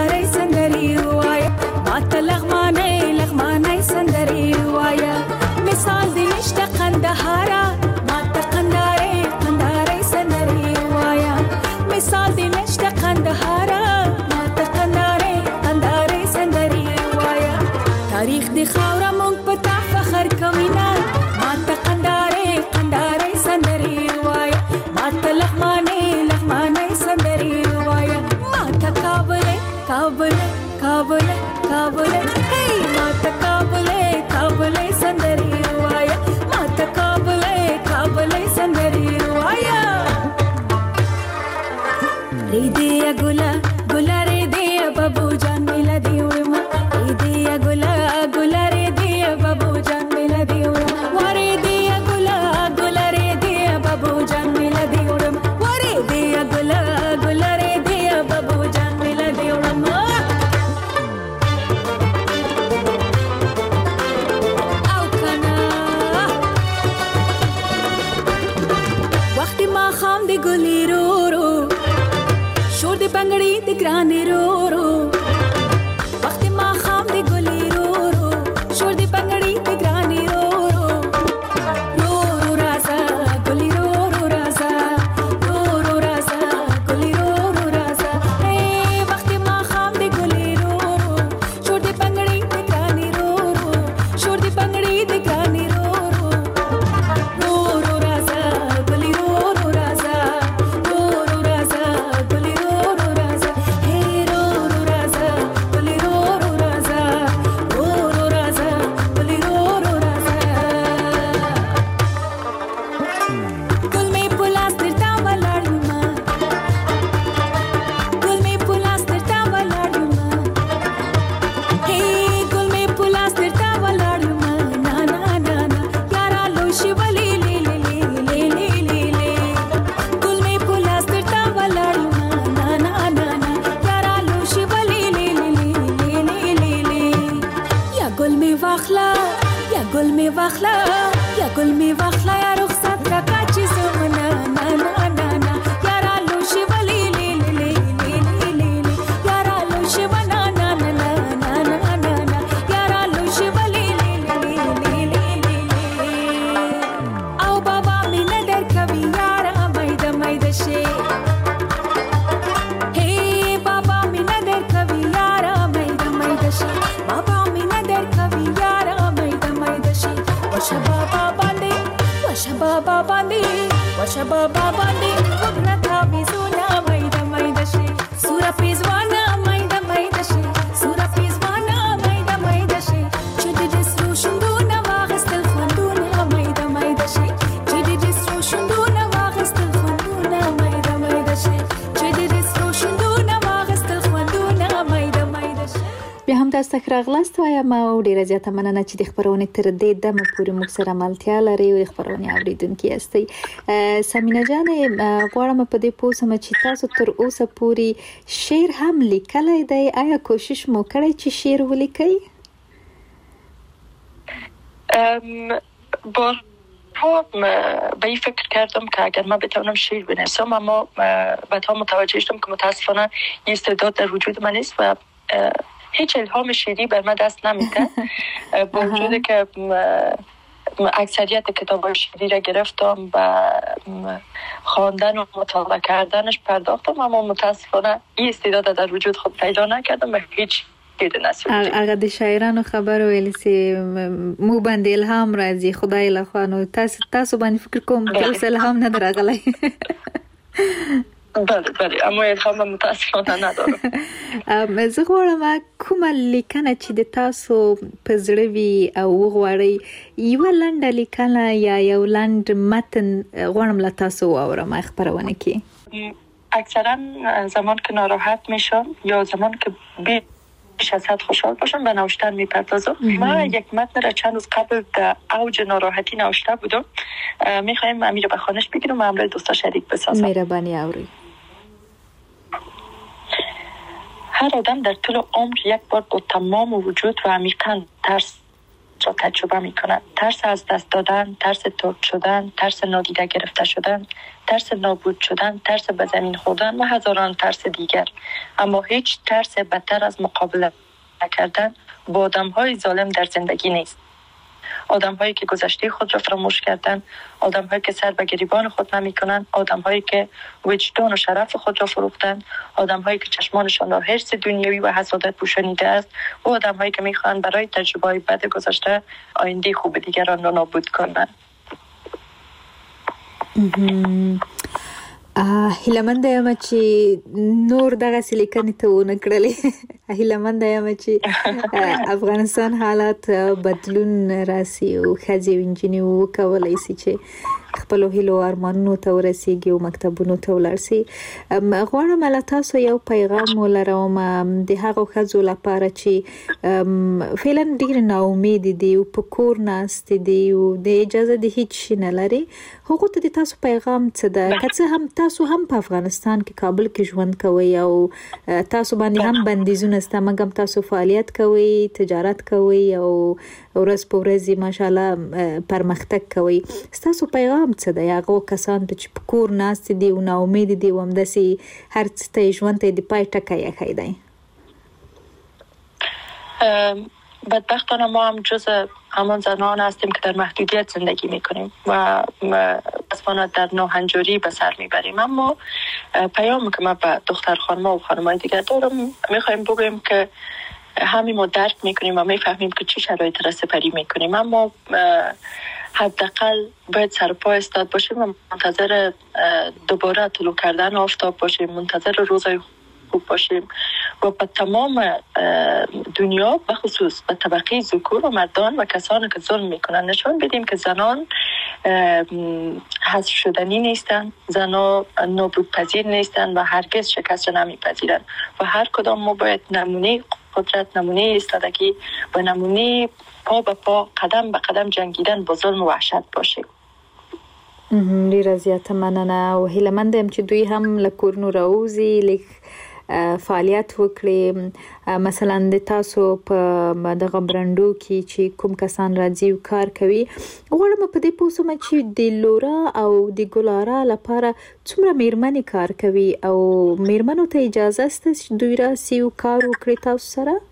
تاریخ دی خاورا مونږ په تا فخر کوینا ماته قنداره قنداره سندري وایا ماته لغمانه لغمانه سندري وایا ماته کابل کابل کابل کابل هی ماته کابل کابل سندري وایا ماته کابل کابل سندري وایا ریدیا ګلا ګلا ریدیا بابو جان ملا دیوما ریدیا ګلا ګلا ریدیا بابو جان ملا دیوما وریدیا ګلا ګلا ریدیا بابو جان ملا دیوما وریدیا ګلا ګلا ریدیا بابو جان ملا دیوما او کنا وخت ما خام دی ګلی رو رو شور دی بنگړی دی ګرانې رو رو وخت ما خام دی ګلی رو رو شور دی بنگړی دی ګرانې رو رو رو رو رازا ګلی رو رو رازا رو رو رازا ګلی رو رو رازا اے وخت ما خام دی ګلی رو رو شور دی بنگړی دی ګرانې رو رو شور دی بنگړی دی ګرانې رو رو رو رو رازا ګلی رو رو رازا رو رو رازا ګلی رو رو رازا اے رو رو رازا ګلی رو رو رازا رو رو رازا ګلی رو رو رازا ګل می پلاس درتا ولاړما ګل می پلاس درتا ولاړما هی ګل می پلاس درتا ولاړما نا نا نا نا یارا لو شیولی لی لی لی لی لی لی لی ګل می پلاس درتا ولاړما نا نا نا نا یارا لو شیولی لی لی لی لی لی لی لی یا ګل می واخلا یا ګل می واخلا یا ګل می واخلا یا رخصت را کاچی زمنا نا نا نا نا یارا لو شیولی لی لی لی لی لی لی لی یارا لو شیونا نا نا نا نا نا نا نا یارا لو شیولی لی لی لی لی لی لی او بابا می ندر کوي یارا مید مید شي هی بابا می ندر کوي یارا مید مید شي بابا می ندر کوي یارا مید مید شي وش بابا باندې وش بابا باندې وش بابا باندې وګنا تا بيزونا مید مید شي سورا پیزوانا مید مید شي سورا پیزوانا مید مید شي چې دې سرو شندونه واغستل خوندونه مید مید شي چې دې سرو شندونه واغستل خوندونه مید مید شي چې دې سرو شندونه واغستل خوندونه مید مید شي بیا هم تاسو ته راغلاست وایم او ډیره زیاته مننه چې د خبرونه تر دې دمه پورې موږ سره ملتیا لري او د خبرونه اوریدونکو یاستئ. سمینا جان غواړم په دې پوسم چې تاسو تر اوسه پورې شعر هم لیکلی دی، آیا کوشش مو کړی چې شعر ولیکئ؟ بار ها به این فکر کردم که اگر من بتوانم شعر بنویسم، اما بعدها متوجه شدم که متاسفانه این استعداد در وجود من نیست و هیچ الهام شعری بر من دست نمیده. با وجود که اکثریت کتاب‌های شعری را گرفتم و خواندن و مطالعه کردنش پرداختم، اما متاسفانه این استعداد در وجود خود پیدا نکردم و هیچ دیده نسید. هغه د شاعرانو خبر ویل سي مو باندې الهام راځي خدای له خوا، نو تاسو تاسو باندې فکر کوم چې اوس الهام نه درغلی. بله بله، اما الهام متاسفانه ندارم. زه غواړم کومه لیکنه چې د تاسو په زړه وي او غواړئ یوه لنډه لیکنه یا یو لنډ متن غواړم له تاسو واورم خپرونه کې. اکثرا زمان که ناراحت میشم یا زمان که بی بیش از حد خوشحال باشم به نوشتن میپردازم. من یک متن را چند روز قبل در اوج ناراحتی نوشته بودم، میخوایم امیر به خانش بگیرم و همراه دوستا شریک بسازم. مهربانی اوری. هر آدم در طول عمر یک بار با تمام وجود و عمیقاً ترس را تجربه می کند. ترس از دست دادن، ترس ترک شدن، ترس نادیده گرفته شدن، ترس نابود شدن، ترس به زمین خوردن و هزاران ترس دیگر. اما هیچ ترس بدتر از مقابله کردن با آدم‌های ظالم در زندگی نیست. آدم‌هایی که گذشته خود را فراموش کردن، آدم‌هایی که سر به گریبان خود نمی‌کنند، آدم‌هایی که وجدان و شرف خود را فروختند، آدم‌هایی که چشمانشان را حرص دنیوی و حسادت پوشانیده است، و آدم‌هایی که می‌خواهند برای تجربه‌های بد گذشته آینده خوب دیگران را نابود کنند. هیلمنده یم چې نور دغه لیکنې ته ونه کړلې. هیلمنده یم چې افغانستان حالات بدلون راسي او ښځې او نجونې وکولای شي چې خپل هیلو ارمانونو ته ورسیږي او مکتبونو ته ولاړ شي. غواړم له تاسو یو پیغام ولرم د هغو ښځو لپاره چې فعلا ډېر ناامید دي او په کور ناست دي او د اجازه د هیڅ شي نه لري. هغو ته د تاسو پیغام څه ده؟ که څه هم تاسو هم په افغانستان کې کابل کې ژوند کوئ او تاسو باندې هم بندیزونه سته، مګر تاسو فعالیت کوئ، تجارت کوئ او ورځ په ورځ ماشاءالله پرمختګ کوئ. ستاسو پیغام څه دی هغو کسانو ته چې په کور ناست دي او ناامید دي او همداسې هر څه ته ژوند ته د پای ټکی ایښی دی؟ بدبختانه ما هم جز همان زنان هستیم که در محدودیت زندگی میکنیم و متاسفانه در ناهنجاری به سر میبریم. اما پیامی که ما به دختر خانم‌ها و خانم‌های دیگر دارم، میخوایم بگویم که همین ما درک میکنیم و میفهمیم که چه شرایط را سپری میکنیم، اما حداقل باید سرپا استاد باشیم و منتظر دوباره طلوع کردن آفتاب باشیم، منتظر روزهای خوب باشیم و به تمام دنیا به خصوص به طبقه ذکور و مردان و کسانی که ظلم میکنن نشان بدیم که زنان حذف شدنی نیستن، زنان نابودپذیر نیستن و هرگز شکست نمیپذیرن و هر کدام ما باید نمونه قدرت، نمونه ایستادگی و نمونه پا به پا، قدم به قدم جنگیدن با ظلم و وحشت باشیم. ډیره زیاته مننه او هیله مند یم چې دوی هم له کورونو راوځي، لیک فعالیت وکړي. مثلا د تاسو په دغه برندو کې چې کوم کسان راځي او کار کوي، غواړم په دې پوه شم چې د لورا او د ګلارا لپاره څومره میرمنې کار کوي او میرمنو ته اجازه شته چې دوی راسي او کار وکړي تاسو سره؟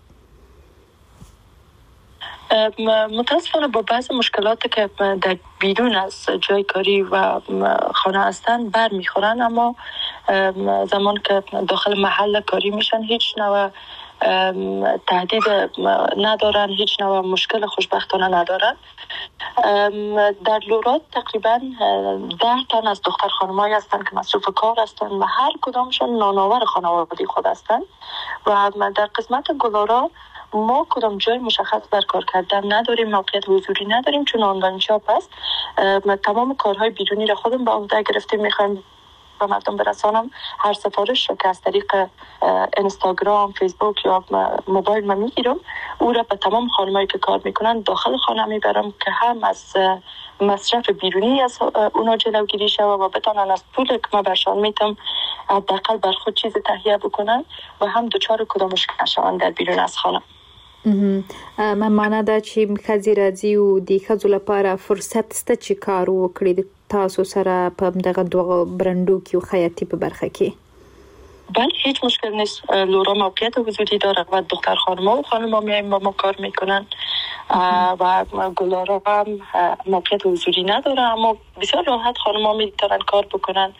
متاسفانه با بعض مشکلاتی که در بیرون از جای کاری و خانه هستند بر میخورن، اما زمان که داخل محل کاری میشن هیچ نوع تهدید ندارن، هیچ نوع مشکل خوشبختانه ندارن. در لورا تقریبا ده تن از دختر خانمایی هستند که مصروف کار هستند و هر کدامشون نانآور خانواده خود هستند و در قسمت گلارا ما کدام جای مشخص بر کار کردن نداریم، موقعیت حضوری نداریم چون آنلاین شاپ است. تمام کارهای بیرونی را خودم به عهده گرفتیم، میخوایم به مردم برسانم. هر سفارش را که از طریق اینستاگرام، فیسبوک یا موبایل من میگیرم، او را به تمام خانمایی که کار میکنن داخل خانه میبرم که هم از مصرف بیرونی از اونا جلوگیری شود و بتانن از پول که ما برشان میتم حداقل بر خود چیز تهیه بکنن و هم دوچار کدام مشکل نشوند در بیرون از خانه. من معنا دا چې ښځې راځي او د ښځو لپاره فرصت شته چې کار وکړي د تاسو سره په دغه دوه برندو کې او خیاطي په برخه کې؟ بله، هیچ مشکل نیست. لورا موقعیت حضوری داره و دختر خانم‌ها و خانم‌ها میایم با ما کار میکنن و گلارا هم موقعیت حضوری نداره، اما بسیار راحت خانم‌ها میتونن کار بکنن.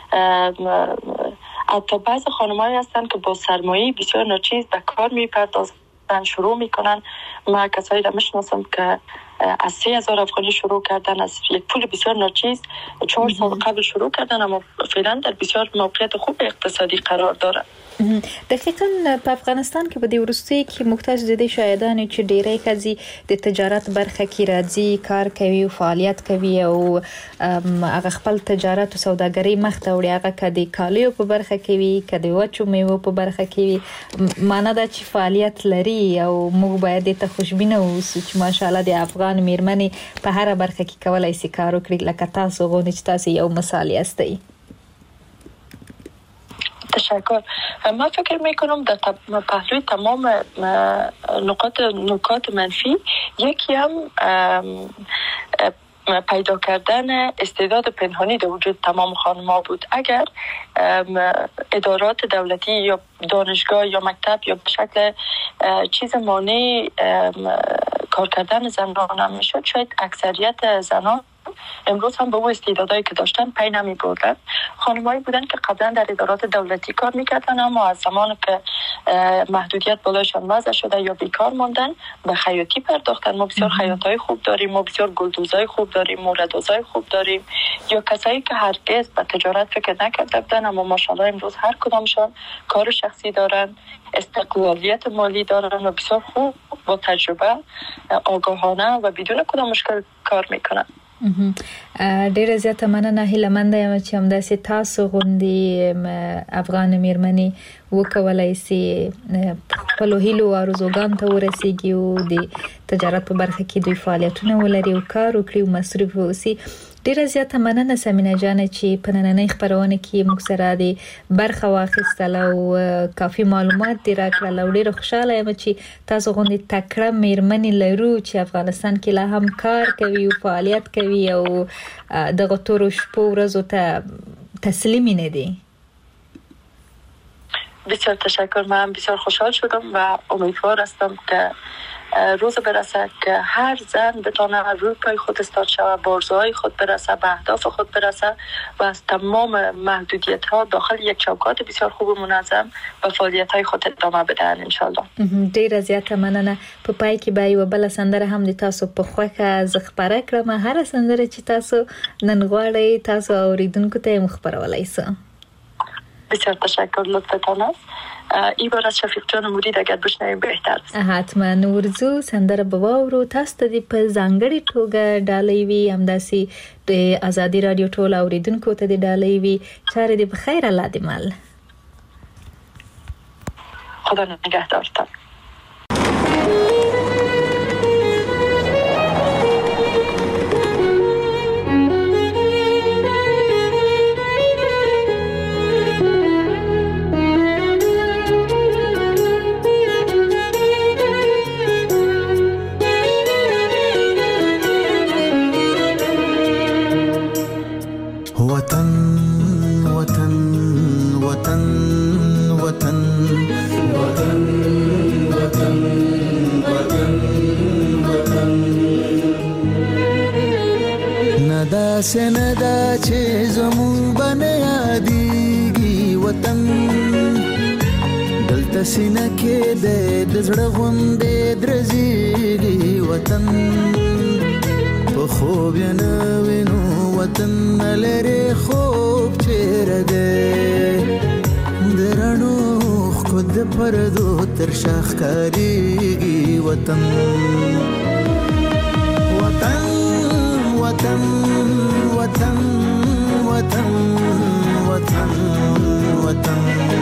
حتی بعض خانم‌هایی هستن که با سرمایه بسیار ناچیز به کار میپردازن، شروع میکنن. ما کسایی را میشناسم که از سه هزار افغانی شروع کردن، از یک پول بسیار ناچیز چهار سال قبل شروع کردن، اما فعلا در بسیار موقعیت خوب اقتصادی قرار داره. دقیقاً په افغانستان کې په دې وروستي کې محتاج دي شایدان چې ډېرې ښځې د تجارت برخه کې راځي، کار کوي او فعالیت کوي او هغه خپل تجارت او سوداګري مخ ته وړي، هغه که د کالیو په برخه کې وي که د وچو میوو په برخه کې وي. معنا دا چې فعالیت لري او موږ باید ته خوشبینه اوسو چې ماشاءالله د افغان میرمنې په هر برخه کې کولای شي کار وکړي، لکه تاسو غوښتنه چې تاسو یو مثال یاستئ. تشکر. من فکر میکنم در پهلوی تمام نقاط نکات منفی یکی هم پیدا کردن استعداد پنهانی در وجود تمام خانم‌ها بود. اگر ادارات دولتی یا دانشگاه یا مکتب یا به شکل چیز مانع کار کردن زنان هم میشد، شاید اکثریت زنان امروز هم به اون استعدادایی که داشتن پی نمی بردن. خانمایی بودن که قبلا در ادارات دولتی کار میکردن، اما از زمان که محدودیت بالایشان وضع شده یا بیکار موندن به خیاطی پرداختن. ما بسیار خیاطای خوب داریم، ما بسیار گلدوزای خوب داریم، موردوزای خوب داریم، یا کسایی که هرگز به تجارت فکر نکرده بودن اما ماشاءالله امروز هر کدامشان کار شخصی دارن، استقلالیت مالی دارن و بسیار خوب با تجربه، آگاهانه و بدون کدام مشکل کار میکنن. ډیره زیاته مننه. هیله منده یم چې همداسې تاسو غوندې افغان میرمنې وکولای سي خپلو هیلو او آرزوګانو ته ورسیږي او د تجارت په برخه کې دوی فعالیتونه ولري او کار وکړي او مصروف اوسي. ډیره زیاته مننه سمینا جان چې په نننۍ خپرونه کې موږ سره د برخه واخیستله او کافي معلومات دې راکړل. او ډیره خوشاله یم چې تاسو غوندې تکړه میرمنې لرو چې افغانستان کې لا هم کار کوي او فعالیت کوي او دغه تورو شپو ورځو ته تسلیمې نه دي. بسیار تشکر. من بسیار خوشحال شدم و امیدوار هستم که روز برسه که هر زن بتونه روی پای خود استاد شود، به آرزوهای خود برسه، به اهداف خود برسه و از تمام محدودیت ها داخل یک چوکات بسیار خوب و منظم به فعالیت های خود ادامه بدهن ان شاء الله. ډیره زیاته مننه. په پای کې به یو بل سندره هم د تاسو په خوښه ز خبره کړم. هر سندره چې تاسو نن غواړئ تاسو اوریدونکو ته مخبرولای سئ. بسیار تشکر، لطفتان است. این بار از شفیق جان مرید اگر بشنویم بهتر است. حتما ورزو سندره به واورو. تاسو ته د په ځانګړي توګه ډالۍ وي، همداسې د ازادي رادیو ټول اوریدونکو ته د ډالۍ وي. چارې دې په خیر، الله دې مل. خدا نگهدارتان. وطن وطن وطن وطن وطن وطن وطن وطن ندا سے ندا چې زمون بنه یادېږي وطن دلته سینه کې د زړه غوندې درځېږي وطن په خوب یې نه وینو وطن لري خوب چیرې ده درنو خود پردو تر شاخ کاریږي وطن وطن وطن وطن وطن وطن وطن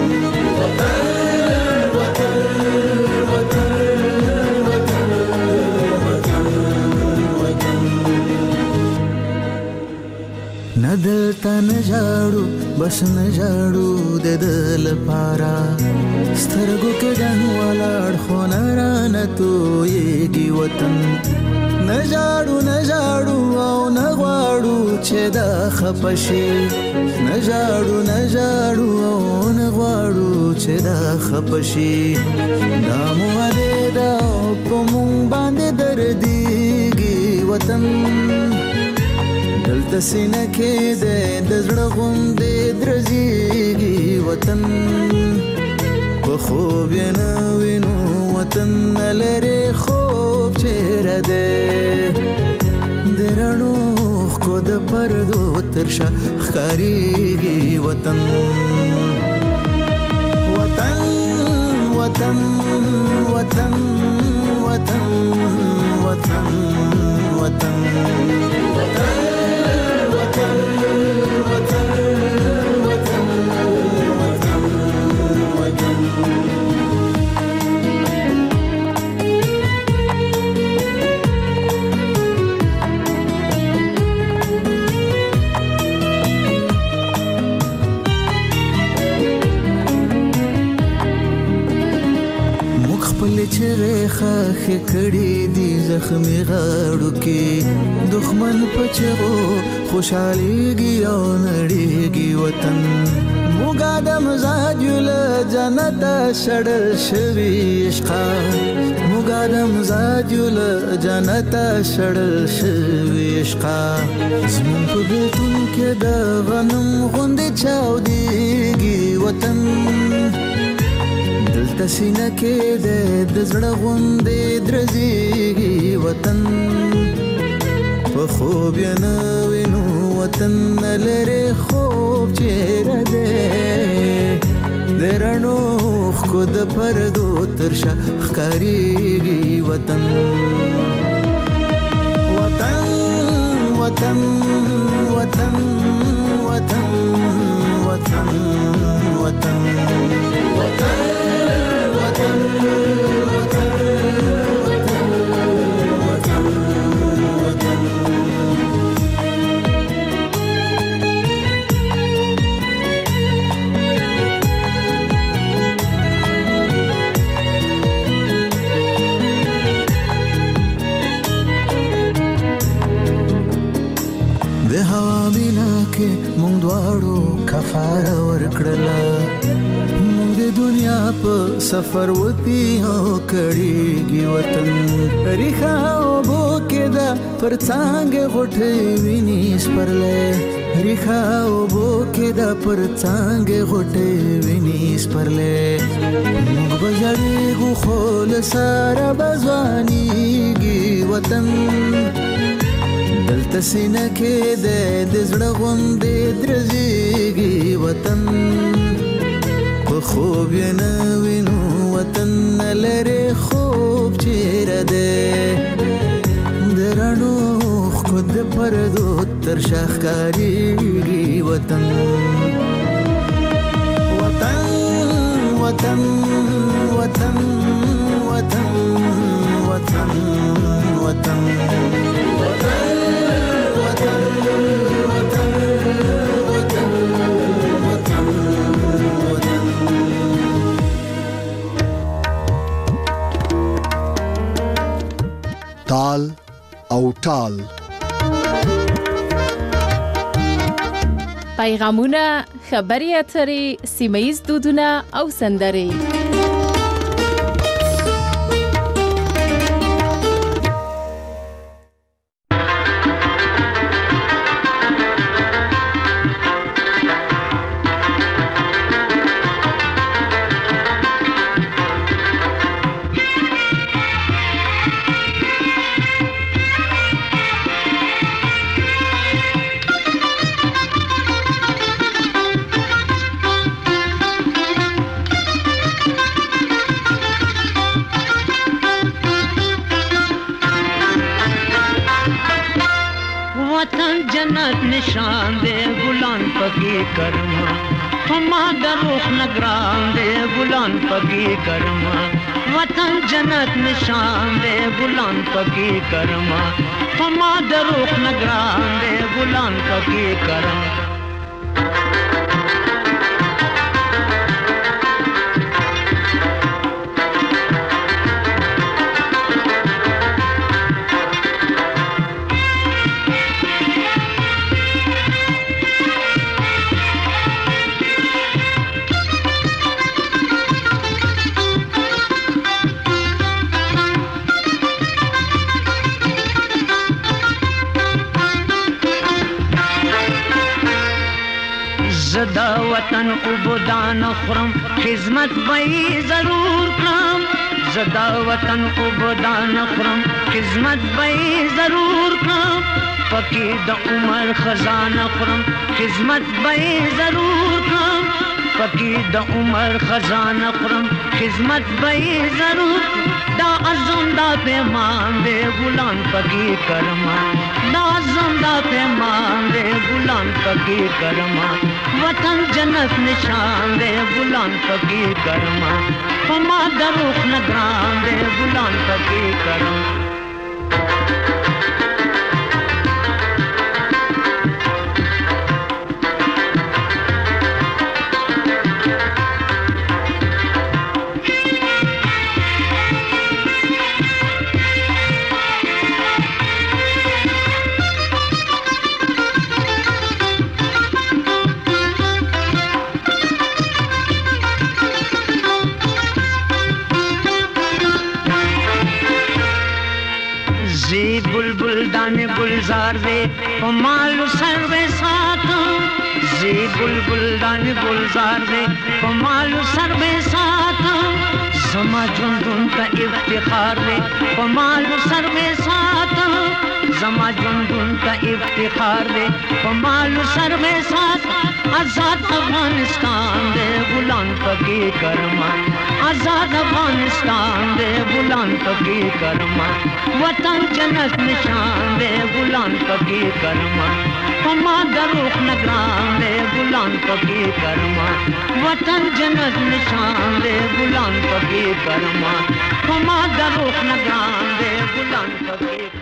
ندلتا نجاړو بس نجاړو د دل پارا سترګو کې ګن ولاړ خو نارانه تويږي وطن نجاړو نجاړو او نغواړو چې دا خپشي نجاړو نجاړو او نغواړو چې دا خپشي دا مو دې دا په مونږ باندې درديږي وطن دلته سینه کې د زړه غوندې درځېږي وطن په خوب یې نه وینو وطن لري خوب چیرې ده د رڼو ښکو د پردو تر شا ښکارېږي وطن وطن وطن وطن وطن وطن وطن چغه خخ کړي دي زخمی غاړو کې دښمن په چغو خوشاليږي او نړیږي وطن موږ آدم زاد یو له جنت شړل شوي عشقا موږ آدم زاد یو له جنت شړل شوي عشقا زمون په بیتون کې د غنم غوندې چاودېږي وطن دلته سینه کې د زړه غوندې درزېږي وطن په خوب یې نه وینو وطن لري خوب چیرې ده د رڼو خو د پردو تر شا ښکارېږي وطن وطن وطن وطن وطن وطن وطن وطن وطن مونږ دواړو کفاره ورکړله مونږ د دنیا په سفر وتی او کړيږي وطن ریخه اوبو کې دا پر څنګه غټې ویني سپرلې ریخه اوبو کې دا پر څنګه غټې ویني سپرلې مونږ بجړېږو خو له سره بځوانيږي وطن دلته سینه کې د زړه غوندې درزېږي وطن په خوب یې نه وینو وطن لري خوب چیرې ده د رڼو خو د پردو تر شا ښکارېږي وطن وطن وطن وطن وطن وطن وطن تال او ټال پیغامونه خبري اترې سیمایي دودونه او سندرې نشان دے گلان پکی کرما فما دروخ نگران دے گلان پکی کرما وطن جنت نشان دے گلان پکی کرما فما دروخ نگران دے گلان پکی کرما زدا وطن عبودان خرم خدمت بئی ضرور کرم زدا وطن عبودان خرم خدمت بئی ضرور کرم پکی د عمر خزانه خرم خدمت بئی ضرور کرم پکی د عمر خزانه خرم خدمت بئی ضرور دا عزم دا پیمان دے غلام پکی کرما دا عزم دا پیمان دے غلام پکی کرما وطن جنت نشان دے غلام پکی کرما فما دروخ نگران دے غلام پکی کرما زی بلبل دان گلزار دے پمالو سر بے ساتم زی بلبل دان گلزار دے پمالو سر بے ساتم زما جندون کا افتخار دے پمالو سر بے ساتم زما جندون کا افتخار دے پمالو سر بے ساتم آزاد افغانستان دے غلام پکی کرمان آزاد افغانستان دے غلام پکی کرمان وطن جنت نشان دے غلام پکی کرمان پما دروخ نگران دے غلام پکی کرمان وطن جنت نشان دے غلام پکی کرمان پما دروخ نگران دے غلام پکی کرمان